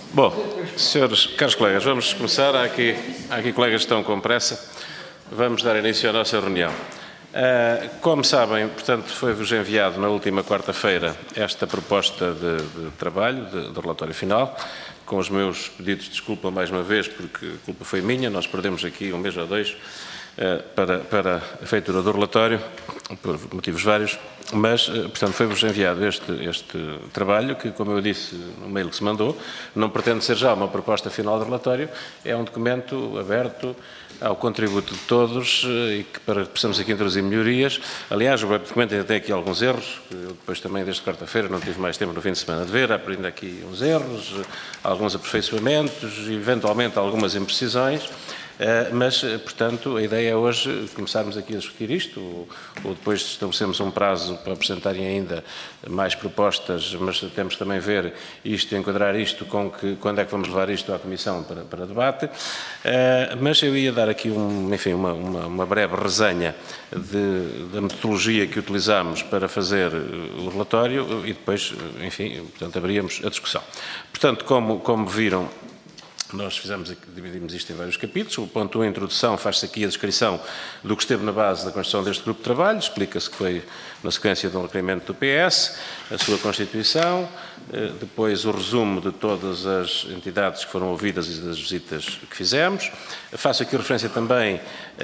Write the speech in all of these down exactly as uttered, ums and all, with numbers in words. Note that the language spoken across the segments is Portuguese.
Bom, senhores, caros colegas, vamos começar. Há aqui, há aqui colegas que estão com pressa. Vamos dar início à nossa reunião. Uh, como sabem, portanto, foi-vos enviado na última quarta-feira esta proposta de, de trabalho, de, de relatório final, com os meus pedidos de desculpa mais uma vez, porque a culpa foi minha. Nós perdemos aqui um mês ou dois uh, para, para a feitura do relatório, por motivos vários, mas, uh, portanto, foi-vos enviado este, este trabalho, que, como eu disse no mail que se mandou, não pretende ser já uma proposta final de relatório, é um documento aberto ao contributo de todos e que para que possamos aqui introduzir melhorias. Aliás, o documento ainda tem aqui alguns erros, que eu depois também, desde quarta-feira, não tive mais tempo no fim de semana de ver, aprendo aqui uns erros, alguns aperfeiçoamentos, eventualmente algumas imprecisões, mas, portanto, a ideia é hoje começarmos aqui a discutir isto, ou depois estabelecemos um prazo para apresentarem ainda mais propostas, mas temos que também ver isto e enquadrar isto com que, quando é que vamos levar isto à Comissão para, para debate. Mas eu ia dar aqui, um, enfim, uma, uma, uma breve resenha de, da metodologia que utilizamos para fazer o relatório e depois, enfim, portanto, abríamos a discussão. Portanto, como, como viram, nós fizemos, dividimos isto em vários capítulos. O ponto um, a introdução, faz-se aqui a descrição do que esteve na base da construção deste grupo de trabalho, explica-se que foi na sequência de um requerimento do P S, a sua constituição, depois o resumo de todas as entidades que foram ouvidas e das visitas que fizemos. Faço aqui referência também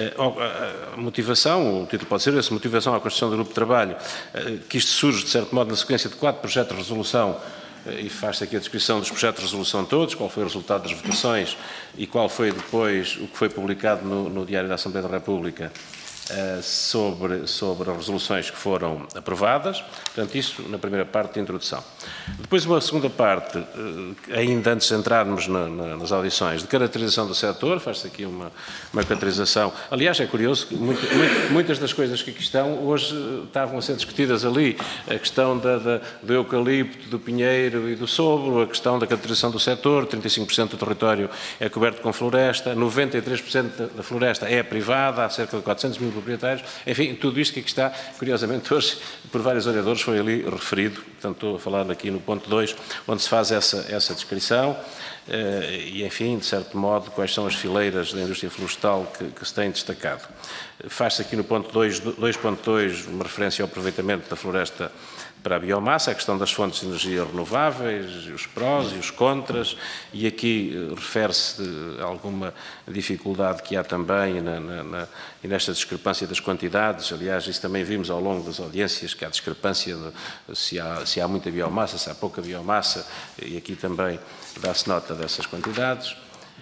à motivação, o título pode ser esse, motivação à construção do grupo de trabalho, que isto surge, de certo modo, na sequência de quatro projetos de resolução, e faz-se aqui a descrição dos projetos de resolução todos, qual foi o resultado das votações e qual foi depois o que foi publicado no, no Diário da Assembleia da República uh, sobre, sobre as resoluções que foram aprovadas. Portanto, isso na primeira parte de introdução. Depois uma segunda parte, uh, ainda antes de entrarmos na, na, nas audições, de caracterização do setor, faz-se aqui uma, uma caracterização. Aliás, é curioso que muito, muito, muitas das coisas que aqui estão hoje estavam a ser discutidas ali. A questão da, da, do eucalipto, do pinheiro e do sobro, a questão da caracterização do setor, trinta e cinco por cento do território é coberto com floresta, noventa e três por cento da floresta é privada, há cerca de quatrocentos mil proprietários. Enfim, tudo isto que aqui está, curiosamente hoje, por vários olhadores, foi ali referido. Portanto, estou a falar aqui no ponto dois, onde se faz essa, essa descrição. Uh, e, enfim, de certo modo, quais são as fileiras da indústria florestal que, que se têm destacado. Faz-se aqui no ponto dois ponto dois uma referência ao aproveitamento da floresta para a biomassa, a questão das fontes de energia renováveis, os prós e os contras, e aqui uh, refere-se a alguma dificuldade que há também na, na, na, e nesta discrepância das quantidades. Aliás, isso também vimos ao longo das audiências, que há discrepância de se há, se há muita biomassa, se há pouca biomassa, e aqui também dá-se nota dessas quantidades.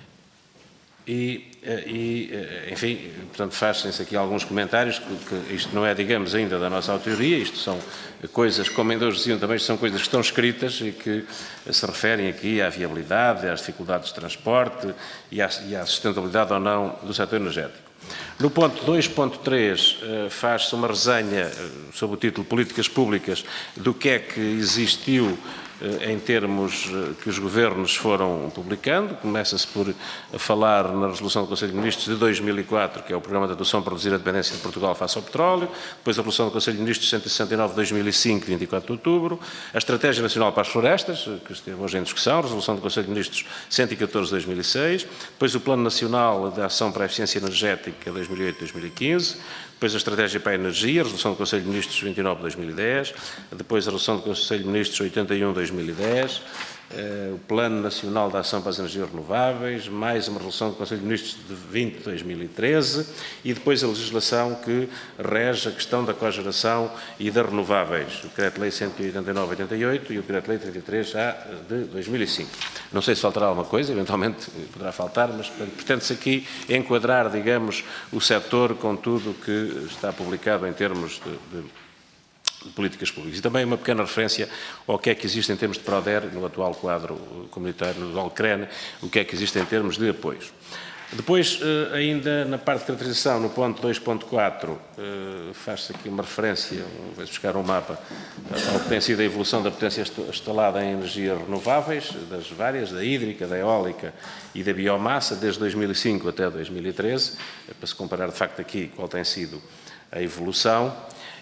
E, e, enfim, portanto, fazem-se aqui alguns comentários, que, que isto não é, digamos, ainda da nossa autoria, isto são coisas, como ainda hoje diziam também, são coisas que estão escritas e que se referem aqui à viabilidade, às dificuldades de transporte e à, e à sustentabilidade ou não do setor energético. No ponto dois ponto três faz-se uma resenha sob o título Políticas Públicas do que é que existiu em termos que os governos foram publicando. Começa-se por falar na resolução do Conselho de Ministros de dois mil e quatro, que é o Programa de Atuação para reduzir a dependência de Portugal face ao petróleo, depois a resolução do Conselho de Ministros cento e sessenta e nove de dois mil e cinco, de vinte e quatro de outubro, a Estratégia Nacional para as Florestas, que esteve hoje em discussão, a resolução do Conselho de Ministros cento e catorze de dois mil e seis, depois o Plano Nacional de Ação para a Eficiência Energética dois mil e oito a dois mil e quinze, depois a Estratégia para a Energia, a resolução do Conselho de Ministros vinte e nove de dois mil e dez, depois a resolução do Conselho de Ministros oitenta e um de dois mil e dez, o Plano Nacional de Ação para as Energias Renováveis, mais uma resolução do Conselho de Ministros de vinte de dois mil e treze e depois a legislação que rege a questão da cogeração e das renováveis, o Decreto-Lei cento e oitenta e nove de oitenta e oito e o Decreto-Lei trinta e três já de dois mil e cinco. Não sei se faltará alguma coisa, eventualmente poderá faltar, mas pretende-se aqui enquadrar, digamos, o setor com tudo o que está publicado em termos de, de de políticas públicas. E também uma pequena referência ao que é que existe em termos de PRODER, no atual quadro comunitário, no atual C R E N, o que é que existe em termos de apoios. Depois, ainda na parte de caracterização, no ponto dois ponto quatro, faz-se aqui uma referência, vou buscar um mapa, ao que tem sido a evolução da potência instalada em energias renováveis, das várias, da hídrica, da eólica e da biomassa, desde dois mil e cinco até dois mil e treze, para se comparar de facto aqui qual tem sido a evolução.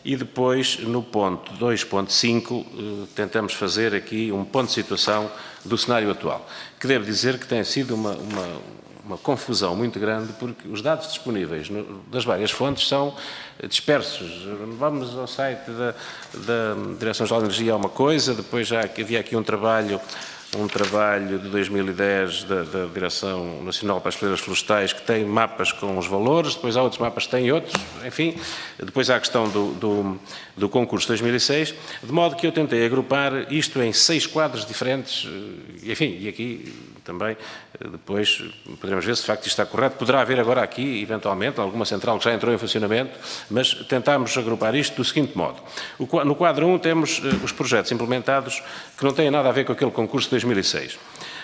e depois, no ponto dois ponto cinco, tentamos fazer aqui um ponto de situação do cenário atual, que devo dizer que tem sido uma, uma, uma confusão muito grande, porque os dados disponíveis no, das várias fontes são dispersos. Vamos ao site da, da Direção-Geral de Energia, é uma coisa, depois já havia aqui um trabalho um trabalho de dois mil e dez da, da Direção Nacional para as Feiras Florestais, que tem mapas com os valores, depois há outros mapas que têm outros, enfim, depois há a questão do, do, do concurso de dois mil e seis, de modo que eu tentei agrupar isto em seis quadros diferentes, enfim, e aqui também, depois poderemos ver se de facto isto está correto. Poderá haver agora aqui, eventualmente, alguma central que já entrou em funcionamento, mas tentámos agrupar isto do seguinte modo. No quadro um temos os projetos implementados que não têm nada a ver com aquele concurso de dois mil e seis.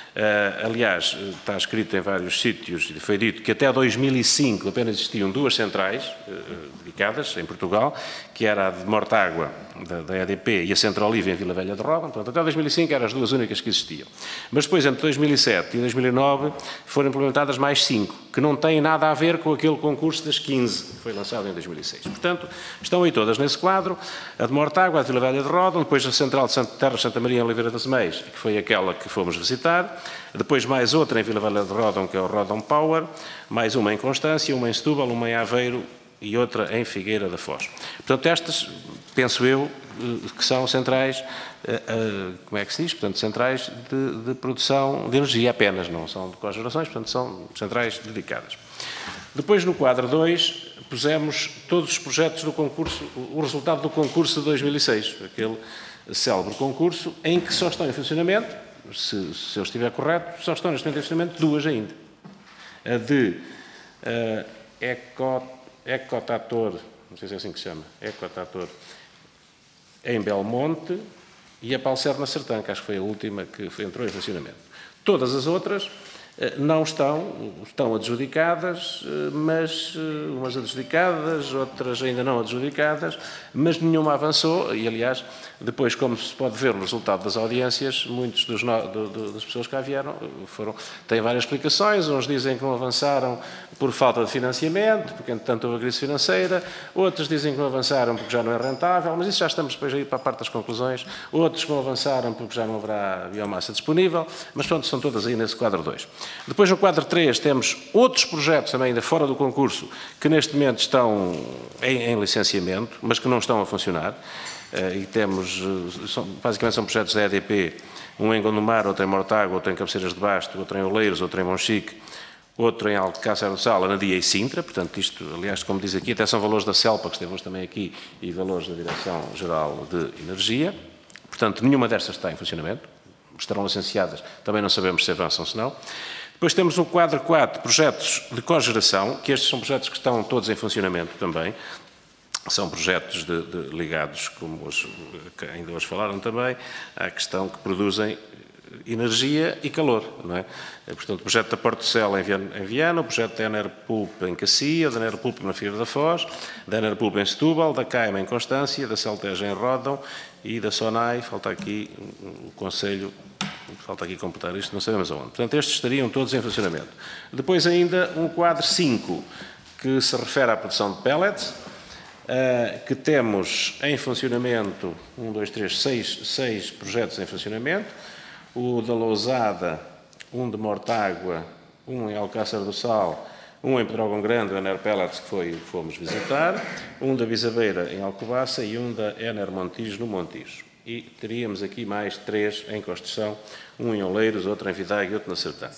Uh, aliás, está escrito em vários sítios, e foi dito que até dois mil e cinco apenas existiam duas centrais uh, dedicadas em Portugal, que era a de Mortágua, da, da E D P, e a Centrolive em Vila Velha de Ródão. Portanto, até dois mil e cinco eram as duas únicas que existiam. Mas depois, entre dois mil e sete e dois mil e nove, foram implementadas mais cinco, que não têm nada a ver com aquele concurso das quinze, que foi lançado em dois mil e seis. Portanto, estão aí todas nesse quadro: a de Mortágua, a de Vila Velha de Ródão, depois a Central de Santa Terra de Santa Maria em Oliveira das Meias, que foi aquela que fomos visitar, depois mais outra em Vila Velha de Ródão, que é o Ródão Power, mais uma em Constância, uma em Setúbal, uma em Aveiro e outra em Figueira da Foz. Portanto, estas, penso eu, que são centrais, como é que se diz? Portanto, centrais de, de produção de energia apenas, não são de cogerações, portanto, são centrais dedicadas. Depois, no quadro dois, pusemos todos os projetos do concurso, o resultado do concurso de dois mil e seis, aquele célebre concurso em que só estão em funcionamento, se, se eu estiver correto, só estão neste momento em funcionamento duas ainda. A de uh, Eco, Ecotator, não sei se é assim que se chama, Ecotator, em Belmonte, e a Palcer na Sertã, que acho que foi a última que foi, entrou em funcionamento. Todas as outras não estão, estão adjudicadas, mas umas adjudicadas, outras ainda não adjudicadas, mas nenhuma avançou e, aliás, depois, como se pode ver no resultado das audiências, muitos dos no, do, do, das pessoas que cá vieram foram, têm várias explicações. Uns dizem que não avançaram por falta de financiamento, porque, entretanto, houve a crise financeira. Outros dizem que não avançaram porque já não é rentável, mas isso já estamos depois aí para a parte das conclusões. Outros que não avançaram porque já não haverá biomassa disponível, mas, pronto, são todas aí nesse quadro dois. Depois, no quadro três, temos outros projetos também ainda fora do concurso que, neste momento, estão em, em licenciamento, mas que não estão a funcionar. Uh, e temos, uh, são, basicamente são projetos da E D P, um em Gondomar, outro em Mortágua, outro em Cabeceiras de Basto, outro em Oleiros, outro em Monchique, outro em Alcácer do Sal, Anadia e Sintra. Portanto, isto, aliás, como diz aqui, até são valores da CELPA, que esteve hoje também aqui, e valores da Direção-Geral de Energia. Portanto, nenhuma destas está em funcionamento, estarão licenciadas, também não sabemos se avançam ou se não. Depois temos um quadro quatro, projetos de cogeração, que estes são projetos que estão todos em funcionamento também. São projetos de, de, ligados, como hoje, ainda hoje falaram também, à questão que produzem energia e calor, não é? Portanto, o projeto da Porto Cel em Viana, em Viana, o projeto da Enerpulp em Cacia, da Enerpulp na Figueira da Foz, da Enerpulp em Setúbal, da Caima em Constância, da Celteja em Ródão e da Sonai, falta aqui o Conselho, falta aqui completar isto, não sabemos aonde. Portanto, estes estariam todos em funcionamento. Depois ainda um quadro cinco, que se refere à produção de pellets, Uh, que temos em funcionamento, um, dois, três, seis, seis projetos em funcionamento, o da Lousada, um de Mortágua, um em Alcácer do Sal, um em Pedrógão Grande, o Ener Pellets, que foi que fomos visitar, um da Bisabeira em Alcobaça e um da Ener Montijo no Montijo. E teríamos aqui mais três em construção, um em Oleiros, outro em Vidaga e outro na Sertã.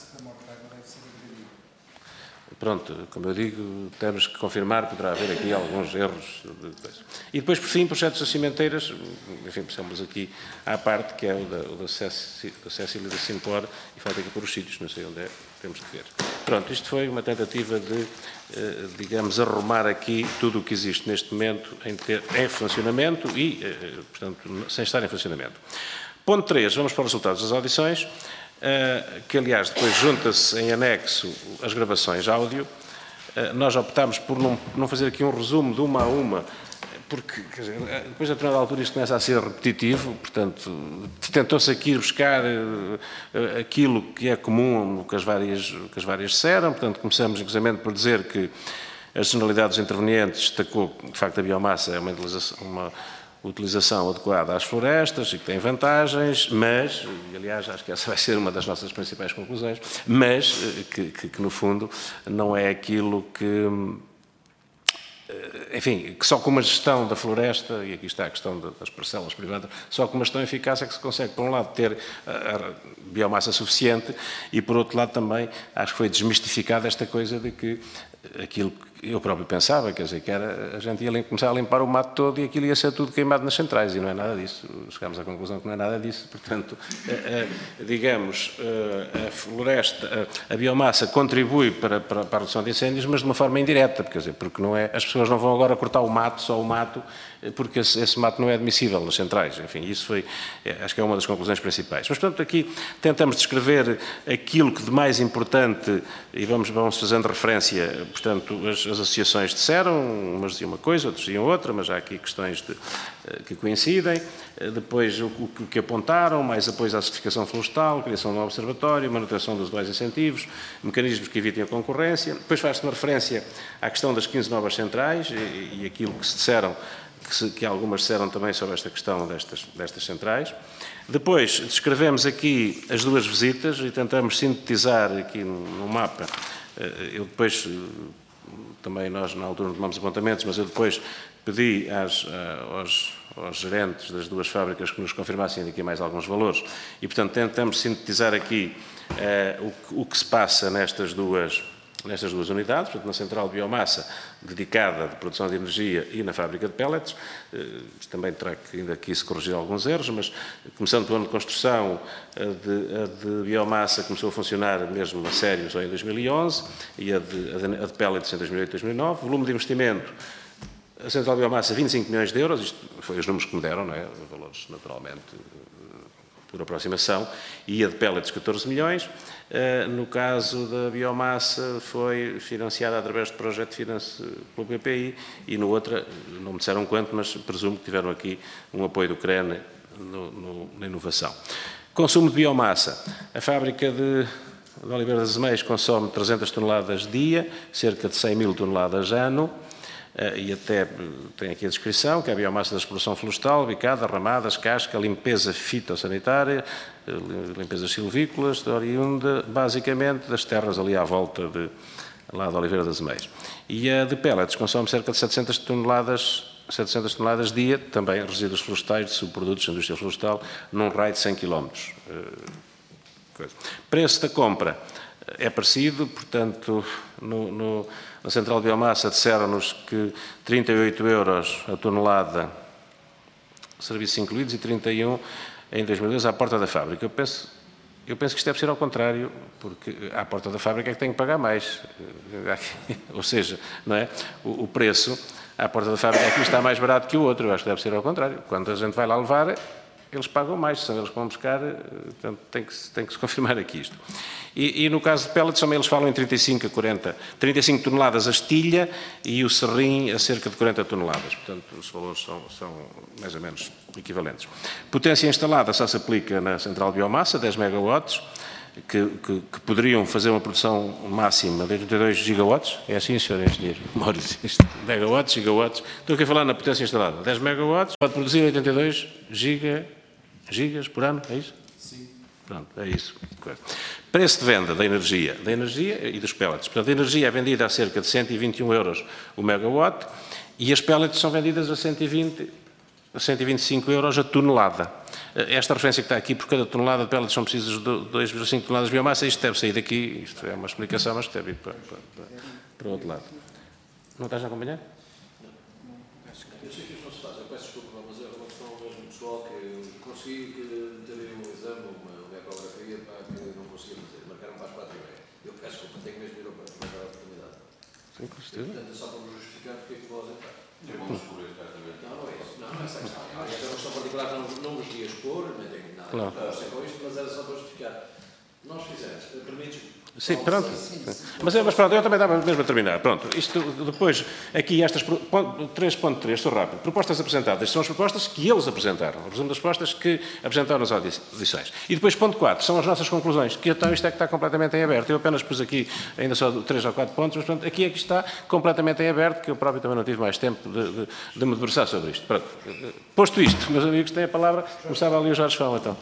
Pronto, como eu digo, temos que confirmar, poderá haver aqui alguns erros. E depois, por fim, projetos das cimenteiras, enfim, precisamos aqui à parte, que é o da, o da Cécília da Simpor, e falta aqui por os sítios, não sei onde é, temos que ver. Pronto, isto foi uma tentativa de, digamos, arrumar aqui tudo o que existe neste momento em, ter, em funcionamento e, portanto, sem estar em funcionamento. Ponto três, vamos para os resultados das audições. Uh, que, aliás, depois junta-se em anexo as gravações áudio. Uh, nós optámos por não, não fazer aqui um resumo de uma a uma, porque, quer dizer, depois, a determinada altura, isto começa a ser repetitivo, portanto, tentou-se aqui buscar uh, aquilo que é comum que as várias, que as várias disseram, portanto, começamos, inclusive, por dizer que as generalidades intervenientes destacou que, de facto, a biomassa é uma utilização, uma utilização adequada às florestas e que tem vantagens, mas, e aliás acho que essa vai ser uma das nossas principais conclusões, mas que, que, que no fundo não é aquilo que, enfim, que só com uma gestão da floresta, e aqui está a questão das parcelas privadas, só com uma gestão eficaz é que se consegue, por um lado, ter a biomassa suficiente e, por outro lado, também acho que foi desmistificada esta coisa de que aquilo que eu próprio pensava, quer dizer, que era a gente ia começar a limpar o mato todo e aquilo ia ser tudo queimado nas centrais, e não é nada disso. Chegámos à conclusão que não é nada disso. Portanto, digamos, a floresta, a biomassa contribui para, para, para a redução de incêndios, mas de uma forma indireta, quer dizer, porque não é, as pessoas não vão agora cortar o mato, só o mato, porque esse, esse mato não é admissível nas centrais. Enfim, isso foi, acho que é uma das conclusões principais. Mas, portanto, aqui tentamos descrever aquilo que de mais importante, e vamos, vamos fazendo referência, portanto, as, as associações disseram, umas diziam uma coisa, outros diziam outra, mas há aqui questões de, que coincidem. Depois, o, o que apontaram, mais apoio à certificação florestal, criação de um observatório, manutenção dos atuais incentivos, mecanismos que evitem a concorrência. Depois faz-se uma referência à questão das quinze novas centrais e, e aquilo que se disseram, que, se, que algumas disseram também sobre esta questão destas, destas centrais. Depois, descrevemos aqui as duas visitas e tentamos sintetizar aqui no, no mapa. Eu depois, também nós na altura não tomamos apontamentos, mas eu depois pedi às, aos, aos gerentes das duas fábricas que nos confirmassem aqui mais alguns valores e, portanto, tentamos sintetizar aqui uh, o, que, o que se passa nestas duas nestas duas unidades, portanto, na central de biomassa dedicada de produção de energia e na fábrica de pellets. Também terá que ainda aqui se corrigir alguns erros, mas começando pelo ano de construção, a de, a de biomassa começou a funcionar mesmo a sério só em dois mil e onze e a de, a de, a de pellets em dois mil e oito, dois mil e nove. Volume de investimento, a central de biomassa vinte e cinco milhões de euros, isto foi os números que me deram, não é? Valores naturalmente por aproximação, e a de pellets catorze milhões. No caso da biomassa foi financiada através de projeto de finanças pelo B P I e no outro, não me disseram quanto, mas presumo que tiveram aqui um apoio do C R E N no, no, na inovação. Consumo de biomassa. A fábrica de, de Oliveira das Meias consome trezentas toneladas dia, cerca de cem mil toneladas ano. Uh, e até tem aqui a descrição, que é a biomassa da exploração florestal, bicada, ramadas, casca, limpeza fitossanitária, uh, limpezas silvícolas, oriunda basicamente das terras ali à volta de, lá de Oliveira das Meias. E a de pellets consome cerca de setecentas toneladas, setecentas toneladas dia, também resíduos florestais de subprodutos da indústria florestal, num raio de cem quilómetros. Uh, Preço da compra é parecido, portanto, no, no, na central de biomassa disseram-nos que trinta e oito euros a tonelada, serviços incluídos, e trinta e um em dois mil e dois à porta da fábrica. Eu penso, eu penso que isto deve ser ao contrário, porque à porta da fábrica é que tem que pagar mais. Ou seja, não é? O, o preço à porta da fábrica aqui está mais barato que o outro. Eu acho que deve ser ao contrário. Quando a gente vai lá levar, eles pagam mais, são eles que vão buscar, portanto, tem que, tem que se confirmar aqui isto. E, e no caso de pellets, também eles falam em trinta e cinco a quarenta, trinta e cinco toneladas a estilha e o serrim a cerca de quarenta toneladas. Portanto, os valores são, são mais ou menos equivalentes. Potência instalada só se aplica na central de biomassa, dez megawatts, que, que, que poderiam fazer uma produção máxima de oitenta e dois gigawatts. É assim, senhor engenheiro? Megawatts, gigawatts. Estou aqui a falar na potência instalada. dez megawatts, pode produzir oitenta e dois giga, gigas por ano, é isso? Sim. Pronto, é isso. Preço de venda da energia, da energia e dos pellets. Portanto, a energia é vendida a cerca de cento e vinte e um euros o megawatt e as pellets são vendidas a cento e vinte, a cento e vinte e cinco euros a tonelada. Esta referência que está aqui, por cada tonelada de pellets são precisas de dois vírgula cinco toneladas de biomassa, isto deve sair daqui, isto é uma explicação, mas deve ir para, para, para, para o outro lado. Não estás a acompanhar? Eu sei que isto não se faz, eu peço desculpa, mas é uma questão mesmo pessoal que eu consegui ter um exame, uma ecografia, para que eu não conseguia fazer, marcaram para as quatro e meia. Eu peço desculpa, tenho mesmo de ir para a oportunidade. Sim, com certeza. Portanto, é só para vos justificar porque é que vou ausentar. Vamos expor este caso também. Não, não é isso. Não, não é essa questão. É uma questão particular, não, não vos ia expor, nem tenho nada a ver com isto, mas era só para justificar. Nós fizemos, permites? Sim, pronto. Mas, mas pronto, eu também estava mesmo a terminar. Pronto, isto depois, aqui estas, três ponto três, estou rápido. Propostas apresentadas são as propostas que eles apresentaram, o resumo das propostas que apresentaram nas audições. E depois, ponto quatro, são as nossas conclusões, que então isto é que está completamente em aberto. Eu apenas pus aqui ainda só três ou quatro pontos, mas pronto, aqui é que está completamente em aberto, que eu próprio também não tive mais tempo de, de, de me debruçar sobre isto. Pronto. Posto isto, meus amigos têm a palavra, começava ali o Jorge Fão, então.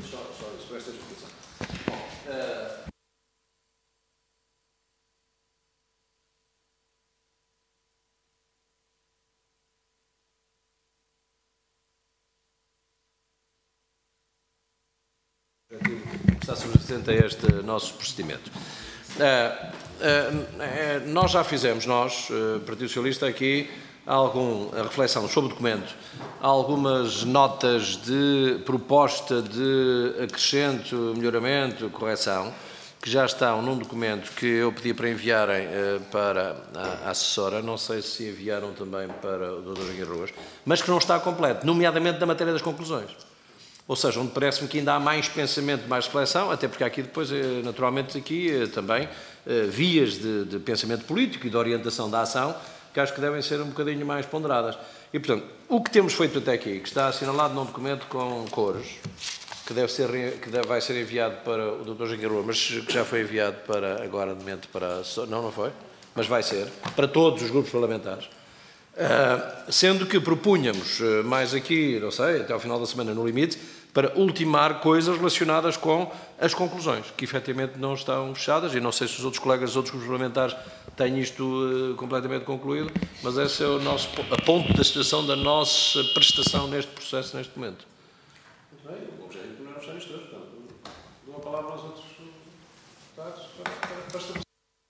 Está subjacente a este nosso procedimento. Uh, uh, uh, nós já fizemos, nós, uh, Partido Socialista, aqui alguma reflexão sobre o documento, algumas notas de proposta de acrescento, melhoramento, correção, que já estão num documento que eu pedi para enviarem uh, para a, a assessora, não sei se enviaram também para o doutor Engenheiro Ruas, mas que não está completo, nomeadamente da matéria das conclusões. Ou seja, onde parece-me que ainda há mais pensamento, mais reflexão, até porque há aqui depois, naturalmente, aqui também vias de, de pensamento político e de orientação da ação que acho que devem ser um bocadinho mais ponderadas. E, portanto, o que temos feito até aqui, que está assinalado num documento com cores, que, deve ser, que deve, vai ser enviado para o doutor Engenheiro, mas que já foi enviado para, agora, de momento, para... Não, não foi, mas vai ser, para todos os grupos parlamentares. Uh, sendo que propunhamos uh, mais aqui, não sei, até ao final da semana no limite, para ultimar coisas relacionadas com as conclusões, que efetivamente não estão fechadas, e não sei se os outros colegas dos outros grupos parlamentares têm isto uh, completamente concluído, mas esse é o nosso a ponto da situação da nossa prestação neste processo, neste momento. Muito bem, o objetivo não é fechar isto hoje, portanto, dou a palavra aos outros deputados para, para, para estabelecer.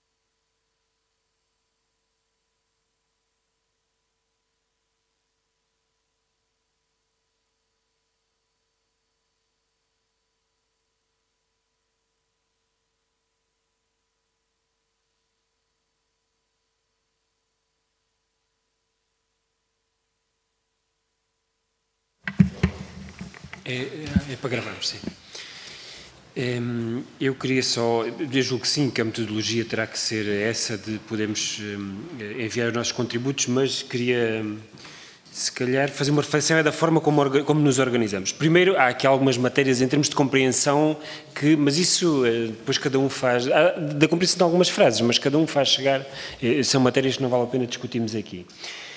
É, é para gravarmos, sim. Eu queria só, eu julgo que sim, que a metodologia terá que ser essa de podermos enviar os nossos contributos, mas queria, se calhar, fazer uma reflexão da forma como, como nos organizamos. Primeiro, há aqui algumas matérias em termos de compreensão, que, mas isso depois cada um faz, da compreensão de algumas frases, mas cada um faz chegar, são matérias que não vale a pena discutirmos aqui.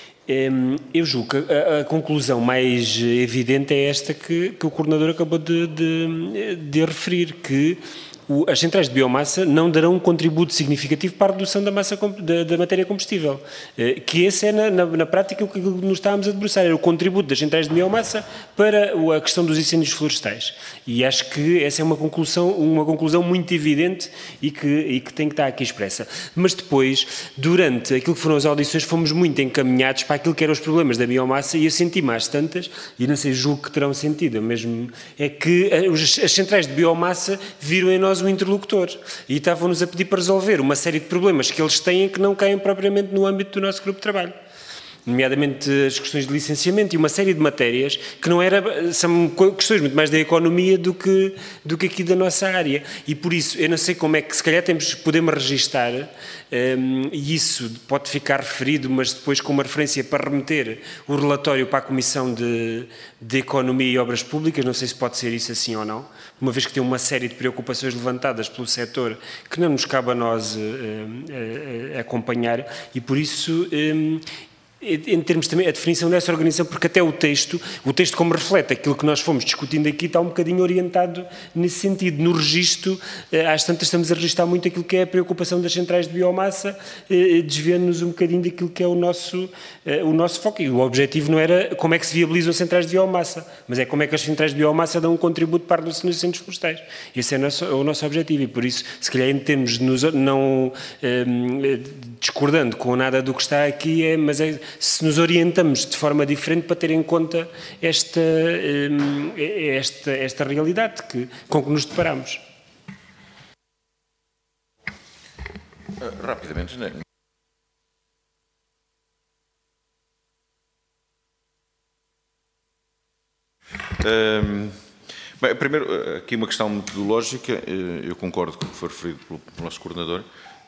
Eu julgo que a, a conclusão mais evidente é esta que, que o coordenador acabou de, de, de referir, que o, as centrais de biomassa não darão um contributo significativo para a redução da, massa, da, da matéria combustível, que esse é na, na, na prática o que nos estávamos a debruçar, era o contributo das centrais de biomassa para a questão dos incêndios florestais. E acho que essa é uma conclusão, uma conclusão muito evidente e que, e que tem que estar aqui expressa. Mas depois, durante aquilo que foram as audições, fomos muito encaminhados para aquilo que eram os problemas da biomassa e eu senti mais tantas, e não sei, julgo que terão sentido, mesmo, é que as, as centrais de biomassa viram em nós um interlocutor e estavam-nos a pedir para resolver uma série de problemas que eles têm que não caem propriamente no âmbito do nosso grupo de trabalho. Nomeadamente as questões de licenciamento e uma série de matérias que não era, são questões muito mais da economia do que, do que aqui da nossa área. E por isso, eu não sei como é que, se calhar temos, podemos registar, um, e isso pode ficar referido, mas depois com uma referência para remeter o relatório para a Comissão de, de Economia e Obras Públicas, não sei se pode ser isso assim ou não, uma vez que tem uma série de preocupações levantadas pelo setor que não nos cabe a nós uh, uh, uh, acompanhar, e por isso... Um, em termos também, a definição dessa organização, porque até o texto, o texto como reflete aquilo que nós fomos discutindo aqui, está um bocadinho orientado nesse sentido. No registro, às tantas estamos a registrar muito aquilo que é a preocupação das centrais de biomassa, desviando-nos um bocadinho daquilo que é o nosso, o nosso foco. E o objetivo não era como é que se viabilizam centrais de biomassa, mas é como é que as centrais de biomassa dão um contributo para a redução dos incêndios florestais. Esse é o nosso, é o nosso objetivo e por isso, se calhar em termos de nos, não um, discordando com nada do que está aqui, é, mas é se nos orientamos de forma diferente para ter em conta esta, esta, esta realidade que, com que nos deparamos. Uh, rapidamente, né? Um, Bem, primeiro, aqui uma questão metodológica, eu concordo com o que foi referido pelo nosso coordenador.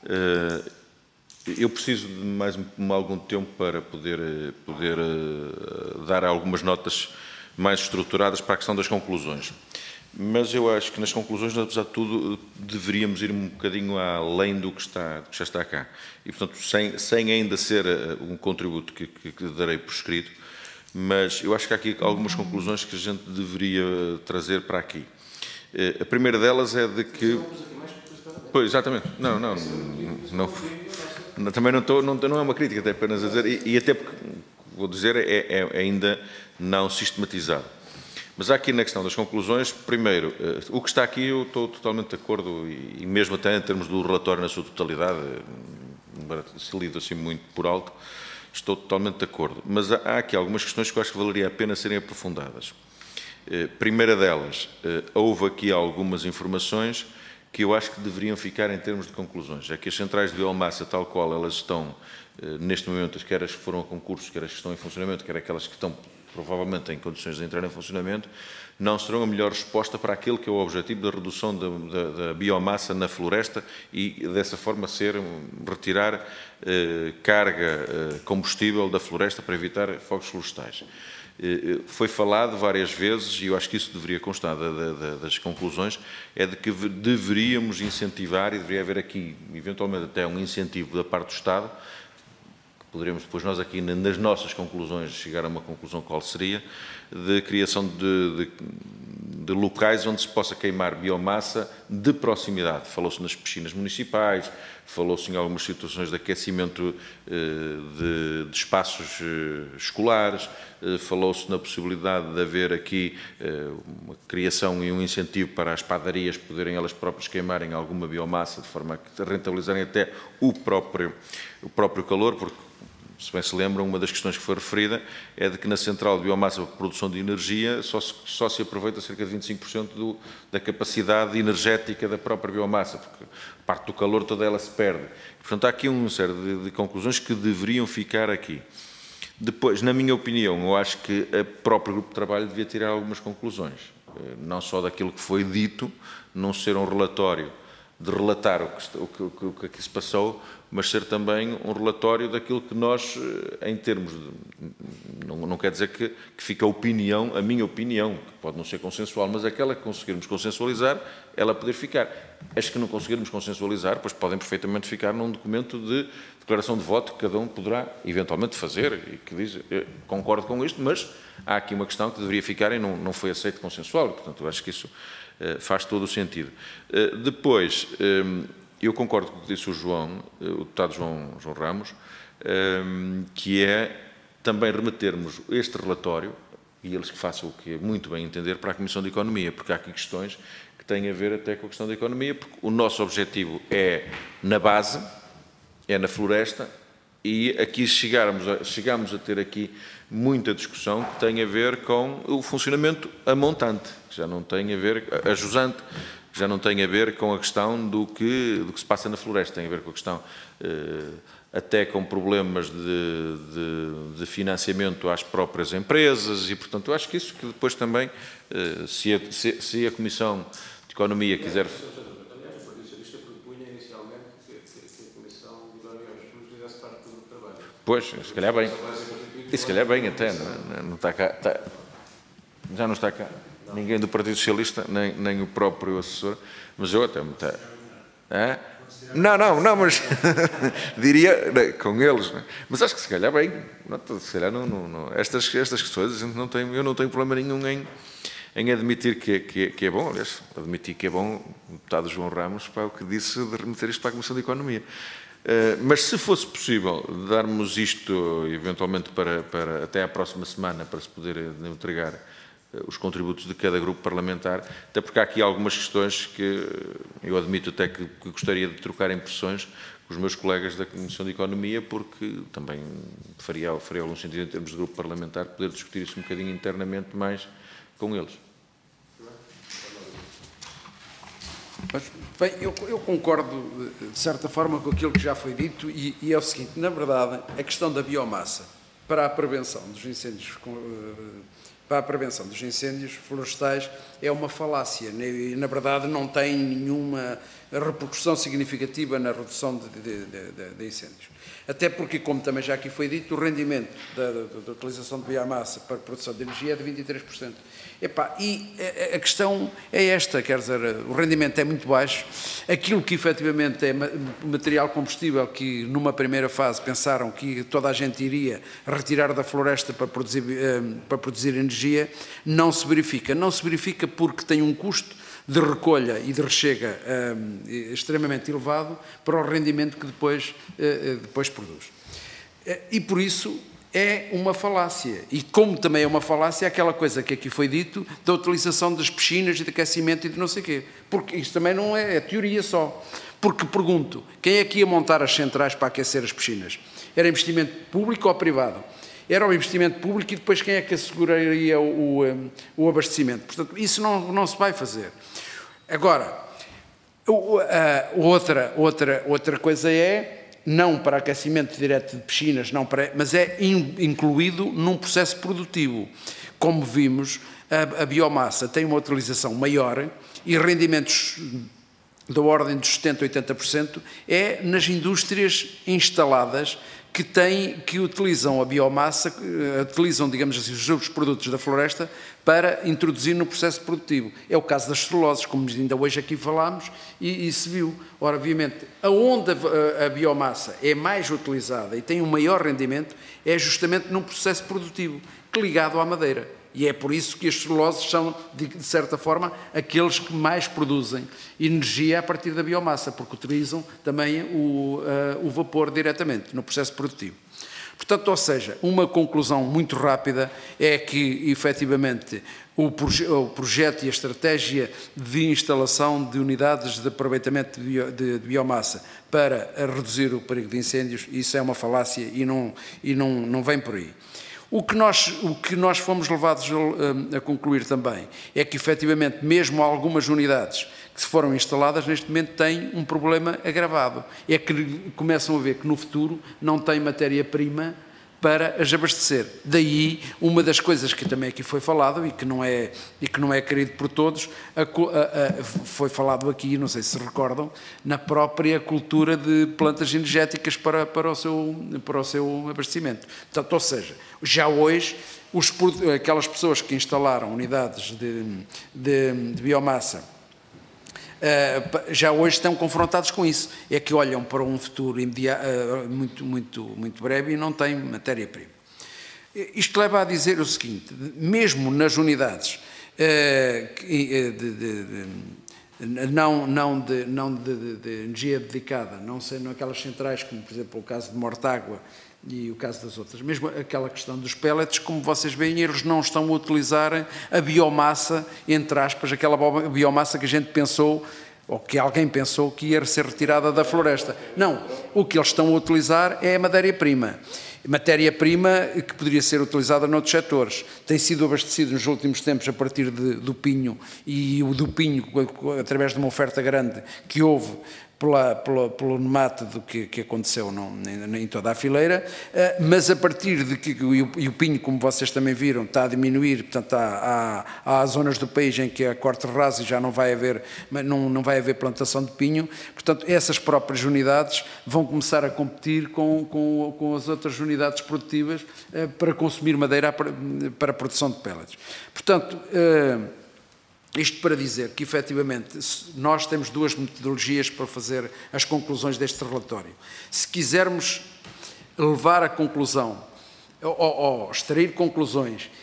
Eu preciso de mais algum tempo para poder, poder dar algumas notas mais estruturadas para a questão das conclusões. Mas eu acho que nas conclusões, apesar de tudo, deveríamos ir um bocadinho além do que, está, do que já está cá. E, portanto, sem, sem ainda ser um contributo que, que, que darei por escrito, mas eu acho que há aqui algumas conclusões que a gente deveria trazer para aqui. A primeira delas é de que... Pois, exatamente. Não, não, não, não também não, estou, não, não é uma crítica, até apenas a dizer, e, e até porque, vou dizer, é, é ainda não sistematizado. Mas há aqui na questão das conclusões, primeiro, o que está aqui eu estou totalmente de acordo, e mesmo até em termos do relatório na sua totalidade, se lido assim muito por alto, estou totalmente de acordo. Mas há aqui algumas questões que eu acho que valeria a pena serem aprofundadas. Primeira delas, houve aqui algumas informações que eu acho que deveriam ficar em termos de conclusões. É que as centrais de biomassa, tal qual elas estão neste momento, quer as que foram a concurso, quer as que estão em funcionamento, quer aquelas que estão provavelmente em condições de entrar em funcionamento, não serão a melhor resposta para aquele que é o objetivo da redução da, da, da biomassa na floresta e, dessa forma, ser, retirar eh, carga eh, combustível da floresta para evitar fogos florestais. Eh, foi falado várias vezes, e eu acho que isso deveria constar da, da, das conclusões, é de que deveríamos incentivar, e deveria haver aqui, eventualmente, até um incentivo da parte do Estado. Poderemos depois nós aqui nas nossas conclusões chegar a uma conclusão qual seria, de criação de, de, de locais onde se possa queimar biomassa de proximidade. Falou-se nas piscinas municipais, falou-se em algumas situações de aquecimento de, de espaços escolares, falou-se na possibilidade de haver aqui uma criação e um incentivo para as padarias poderem elas próprias queimarem alguma biomassa de forma a rentabilizarem até o próprio, o próprio calor, porque, se bem se lembram, uma das questões que foi referida é de que na central de biomassa para produção de energia só se, só se aproveita cerca de vinte e cinco por cento do, da capacidade energética da própria biomassa, porque parte do calor toda ela se perde. Portanto, há aqui uma série de, de conclusões que deveriam ficar aqui. Depois, na minha opinião, eu acho que o próprio grupo de trabalho devia tirar algumas conclusões, não só daquilo que foi dito, não ser um relatório de relatar o que, o, que, o que aqui se passou, mas ser também um relatório daquilo que nós, em termos de... Não, não quer dizer que, que fica a opinião, a minha opinião, que pode não ser consensual, mas aquela que conseguirmos consensualizar, ela poder ficar. As que não conseguirmos consensualizar, pois podem perfeitamente ficar num documento de declaração de voto que cada um poderá eventualmente fazer, e que diz, concordo com isto, mas há aqui uma questão que deveria ficar e não, não foi aceito consensual, portanto, eu acho que isso faz todo o sentido. Depois, eu concordo com o que disse o João, o deputado João, João Ramos, que é também remetermos este relatório, e eles que façam o que é muito bem entender, para a Comissão de Economia, porque há aqui questões que têm a ver até com a questão da economia, porque o nosso objetivo é na base, é na floresta, e aqui chegarmos a, chegamos a ter aqui muita discussão que tem a ver com o funcionamento a montante, que já não tem a ver, a jusante, que já não tem a ver com a questão do que, do que se passa na floresta, tem a ver com a questão eh, até com problemas de, de, de financiamento às próprias empresas e, portanto, eu acho que isso que depois também, eh, se, a, se, se a Comissão de Economia quiser... Aliás, o Partido Socialista propunha inicialmente que, que, que a Comissão de Economia fizesse parte do trabalho. Pois, se calhar bem. E se calhar bem até, não, não está cá, está, já não está cá ninguém do Partido Socialista, nem, nem o próprio assessor, mas eu até me está... É? Não, não, não, mas diria né, com eles, né? Mas acho que se calhar bem, não, se calhar não, não, não. Estas, estas questões, a gente não tem, eu não tenho problema nenhum em, em admitir que é, que, é, que é bom, aliás, admitir que é bom o deputado João Ramos para o que disse de remeter isto para a Comissão de Economia. Uh, mas se fosse possível darmos isto eventualmente para, para até à próxima semana para se poder entregar uh, os contributos de cada grupo parlamentar, até porque há aqui algumas questões que eu admito até que, que gostaria de trocar impressões com os meus colegas da Comissão de Economia, porque também faria, faria algum sentido em termos de grupo parlamentar poder discutir isso um bocadinho internamente mais com eles. Mas, bem, eu, eu concordo, de certa forma, com aquilo que já foi dito e, e é o seguinte, na verdade, a questão da biomassa para a prevenção dos incêndios, para a prevenção dos incêndios florestais é uma falácia e, na verdade, não tem nenhuma repercussão significativa na redução de, de, de, de incêndios. Até porque, como também já aqui foi dito, o rendimento da, da, da utilização de biomassa para a produção de energia é de vinte e três por cento. Epá, e a questão é esta, quer dizer, o rendimento é muito baixo, aquilo que efetivamente é material combustível que numa primeira fase pensaram que toda a gente iria retirar da floresta para produzir, para produzir energia, não se verifica. Não se verifica porque tem um custo de recolha e de rechega um, extremamente elevado para o rendimento que depois, uh, depois produz. Uh, e por isso é uma falácia. E como também é uma falácia, é aquela coisa que aqui foi dito da utilização das piscinas e de aquecimento e de não sei o quê. Porque isto também não é, é teoria só. Porque pergunto, quem é que ia montar as centrais para aquecer as piscinas? Era investimento público ou privado? Era o investimento público e depois quem é que asseguraria o, o, o abastecimento? Portanto, isso não, não se vai fazer. Agora, outra, outra, outra coisa é, não para aquecimento direto de piscinas, não para, mas é incluído num processo produtivo. Como vimos, a, a biomassa tem uma utilização maior e rendimentos da ordem dos setenta, oitenta por cento é nas indústrias instaladas que, têm, que utilizam a biomassa, utilizam, digamos assim, os outros produtos da floresta para introduzir no processo produtivo. É o caso das celuloses, como ainda hoje aqui falámos, e, e se viu. Ora, obviamente, aonde a, a biomassa é mais utilizada e tem um maior rendimento é justamente num processo produtivo, ligado à madeira. E é por isso que as celuloses são, de, de certa forma, aqueles que mais produzem energia a partir da biomassa, porque utilizam também o, uh, o vapor diretamente no processo produtivo. Portanto, ou seja, uma conclusão muito rápida é que, efetivamente, o, proje o projeto e a estratégia de instalação de unidades de aproveitamento de, bio de, de biomassa para reduzir o perigo de incêndios, isso é uma falácia e não, e não, não vem por aí. O que, nós, o que nós fomos levados a, a concluir também é que, efetivamente, mesmo algumas unidades que foram instaladas, neste momento têm um problema agravado. É que começam a ver que no futuro não têm matéria-prima para as abastecer. Daí, uma das coisas que também aqui foi falado e que não é, e que não é querido por todos, a, a, a, foi falado aqui, não sei se se recordam, na própria cultura de plantas energéticas para, para, o, seu, para o seu abastecimento. Portanto, ou seja, já hoje, os, aquelas pessoas que instalaram unidades de, de, de biomassa já hoje estão confrontados com isso. É que olham para um futuro muito, muito, muito breve e não têm matéria-prima. Isto leva a dizer o seguinte, mesmo nas unidades de, de, de, não, não, de, não de, de, de energia dedicada, não sendo aquelas centrais como, por exemplo, o caso de Mortágua e o caso das outras, mesmo aquela questão dos pellets, como vocês veem, eles não estão a utilizar a biomassa, entre aspas, aquela biomassa que a gente pensou, ou que alguém pensou que ia ser retirada da floresta. Não, o que eles estão a utilizar é a matéria-prima. Matéria-prima que poderia ser utilizada noutros setores. Tem sido abastecido nos últimos tempos a partir de, do pinho, e o do pinho, através de uma oferta grande que houve, Pela, pela, pelo nemate do que, que aconteceu não, em, em toda a fileira, mas a partir de que, e o, e o pinho, como vocês também viram, está a diminuir, portanto há, há, há zonas do país em que a corte raso e já não vai haver, não, não vai haver plantação de pinho, portanto essas próprias unidades vão começar a competir com, com, com as outras unidades produtivas para consumir madeira para, para a produção de pellets. Portanto, isto para dizer que, efetivamente, nós temos duas metodologias para fazer as conclusões deste relatório. Se quisermos levar a conclusão, ou, ou extrair conclusões,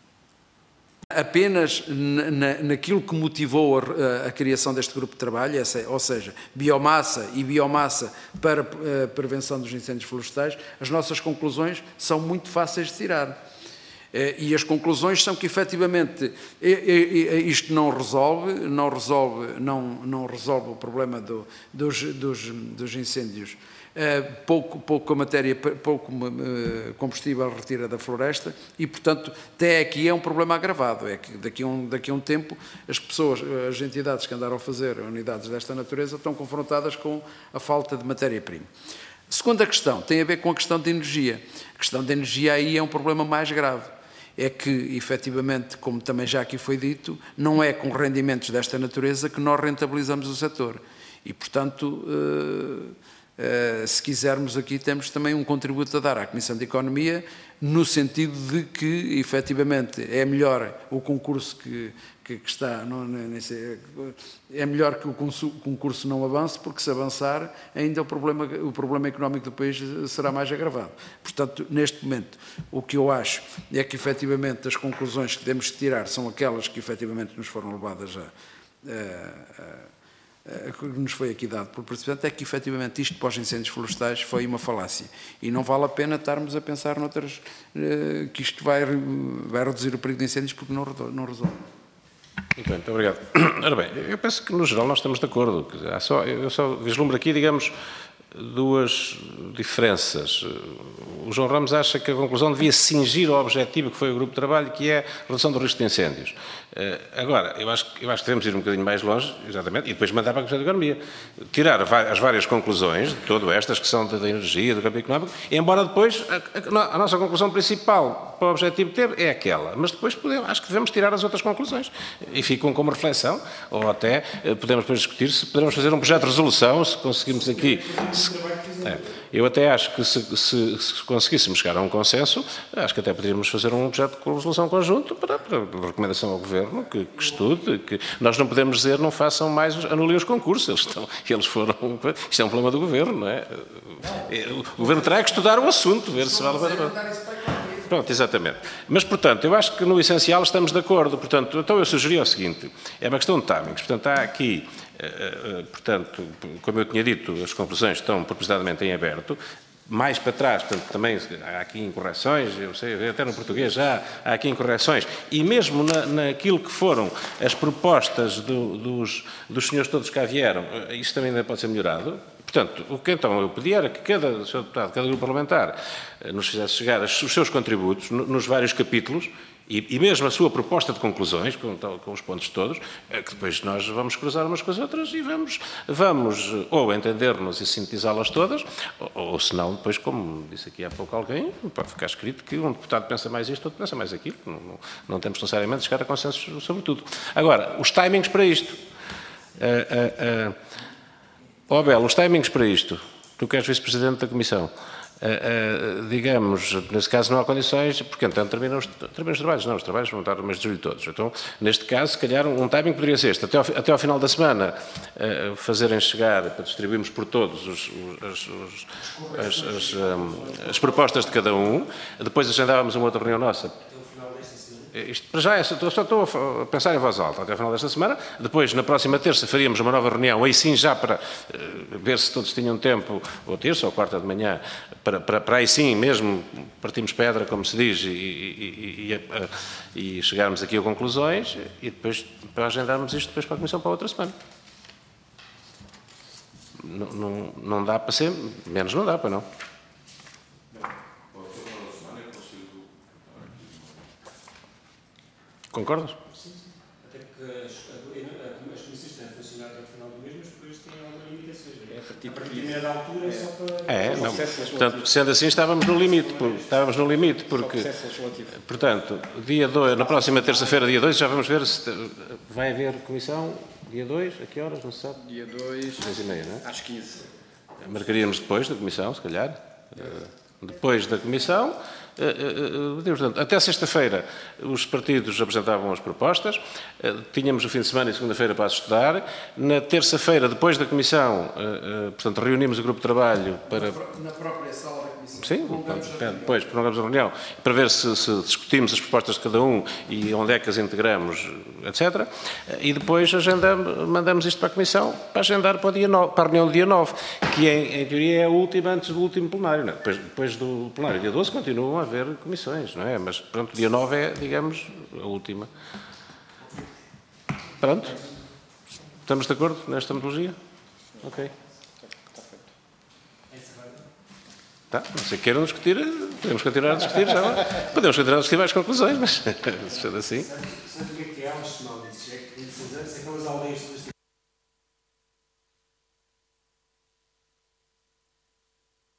apenas na, naquilo que motivou a, a criação deste grupo de trabalho, essa, ou seja, biomassa e biomassa para a prevenção dos incêndios florestais, as nossas conclusões são muito fáceis de tirar. E as conclusões são que, efetivamente, isto não resolve, não resolve, não, não resolve o problema do, dos, dos, dos incêndios. Pouco, pouco, matéria, pouco combustível retira da floresta e, portanto, até aqui é um problema agravado. É que daqui a um, daqui a um tempo as pessoas, as entidades que andaram a fazer unidades desta natureza estão confrontadas com a falta de matéria-prima. Segunda questão tem a ver com a questão de energia. A questão de energia aí é um problema mais grave. é que, efetivamente, como também já aqui foi dito, não é com rendimentos desta natureza que nós rentabilizamos o setor. E, portanto, se quisermos aqui, temos também um contributo a dar à Comissão de Economia, no sentido de que, efetivamente, é melhor o concurso que, que, que está, não, nem sei, é melhor que o concurso não avance, porque se avançar, ainda o problema, o problema económico do país será mais agravado. Portanto, neste momento, o que eu acho é que, efetivamente, as conclusões que temos que tirar são aquelas que, efetivamente, nos foram levadas a, a, a que nos foi aqui dado pelo Presidente, é que efetivamente isto para os incêndios florestais foi uma falácia e não vale a pena estarmos a pensar noutras, que isto vai, vai reduzir o perigo de incêndios, porque não, não resolve. Muito bem, muito obrigado. Ora bem, eu penso que no geral nós estamos de acordo. Há só, eu só vislumbro aqui, digamos, duas diferenças. O João Ramos acha que a conclusão devia cingir ao objetivo que foi o grupo de trabalho, que é a redução do risco de incêndios. Agora, eu acho, eu acho que devemos ir um bocadinho mais longe, exatamente, e depois mandar para a Comissão de Economia. Tirar as várias conclusões, de todo estas, que são da energia, do campo económico, embora depois a, a, a nossa conclusão principal para o objetivo de ter é aquela. Mas depois podemos, acho que devemos tirar as outras conclusões e ficam como reflexão, ou até podemos depois discutir se podemos fazer um projeto de resolução, se conseguimos aqui... Se, é, eu até acho que se, se, se conseguíssemos chegar a um consenso, acho que até poderíamos fazer um projeto de resolução conjunto para, para recomendação ao Governo, que, que estude, que nós não podemos dizer não façam mais, anulem os concursos, eles, estão, eles foram, isto é um problema do Governo, não é? O Governo terá que estudar o assunto, ver se vale a pena. Pronto, exatamente. Mas, portanto, eu acho que no essencial estamos de acordo. Portanto, então eu sugeri o seguinte, é uma questão de timings. Portanto, há aqui, portanto, como eu tinha dito, as conclusões estão propositadamente em aberto. Mais para trás, portanto, também há aqui incorreções, eu sei, até no português já há aqui incorreções, e mesmo na, naquilo que foram as propostas do, dos, dos senhores todos que cá vieram, isto também ainda pode ser melhorado. Portanto, o que então eu pedi era que cada, senhor Deputado, cada grupo parlamentar nos fizesse chegar os seus contributos nos vários capítulos e, e mesmo a sua proposta de conclusões, com, com os pontos todos, que depois nós vamos cruzar umas com as outras e vamos, vamos ou entender-nos e sintetizá-las todas, ou, ou se não, depois, como disse aqui há pouco alguém, pode ficar escrito que um deputado pensa mais isto, outro pensa mais aquilo. Não, não, não temos necessariamente de chegar a consensos sobre tudo. Agora, os timings para isto. Uh, uh, uh, Ó oh, Belo, os timings para isto, tu que és vice-presidente da Comissão, uh, uh, digamos, nesse caso não há condições, porque então terminam os, terminam os trabalhos, não, os trabalhos vão estar no mês de julho todos. Então, neste caso, se calhar um timing poderia ser este, até ao, até ao final da semana, uh, fazerem chegar, para distribuirmos por todos os, os, os, as, as, um, as propostas de cada um, depois agendávamos uma outra reunião nossa. Isto para já, é, só estou a pensar em voz alta até ao final desta semana. Depois, na próxima terça, faríamos uma nova reunião, aí sim já para uh, ver se todos tinham tempo, ou terça ou quarta de manhã, para, para, para aí sim mesmo partimos pedra, como se diz, e, e, e, uh, e chegarmos aqui a conclusões, e depois para agendarmos isto depois para a Comissão para a outra semana. Não, não, não dá para ser, menos não dá para não. Concordas? Sim, sim. Até porque as, as comissões têm a funcionar até o final do mês, mas depois têm algumas limitações. É, a partir de determinada altura é só para... É, não. Portanto, sendo assim, estávamos no limite. Por, estávamos no limite, porque... Portanto, dia dois, na próxima terça-feira, dia dois, já vamos ver se vai haver comissão. Dia dois, a que horas, não se sabe? Dia dois, dez e meia, não é? às quinze. Marcaríamos depois da comissão, se calhar. Depois da comissão... Portanto, até sexta-feira os partidos apresentavam as propostas, tínhamos o fim de semana e segunda-feira para as estudar. Na terça-feira, depois da comissão, portanto, reunimos o grupo de trabalho para... Na própria sala da comissão. Sim, depois prolongamos a reunião para ver se, se discutimos as propostas de cada um e onde é que as integramos, etcétera. E depois agendamos, mandamos isto para a comissão para agendar para, o dia nove, para a reunião do dia nove, que em, em teoria é a última antes do último plenário. Não é? Depois, depois do plenário, dia doze, continuam a haver comissões, não é? Mas pronto, dia nove é, digamos, a última. Pronto? Estamos de acordo nesta metodologia? Ok. Tá, não sei que queiram discutir, podemos continuar a discutir já agora. Podemos continuar a discutir mais conclusões, mas sendo assim. Sabe o que é que é as sinalices? É que são aquelas aldeias todas